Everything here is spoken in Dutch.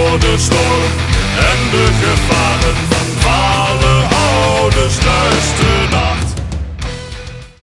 door de storm en de gevaren van fale ouders luisteren.